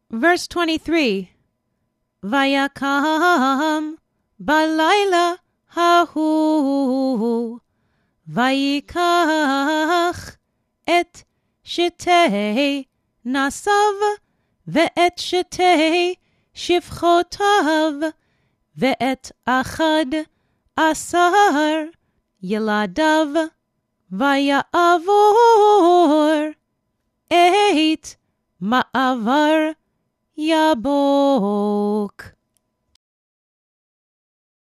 Verse 23. Vayakam balayla hahu vayikach et shetei nasav ve'et shetei shifchotav ve'et achad asar yeladav vayavor et ma'avar Yabok.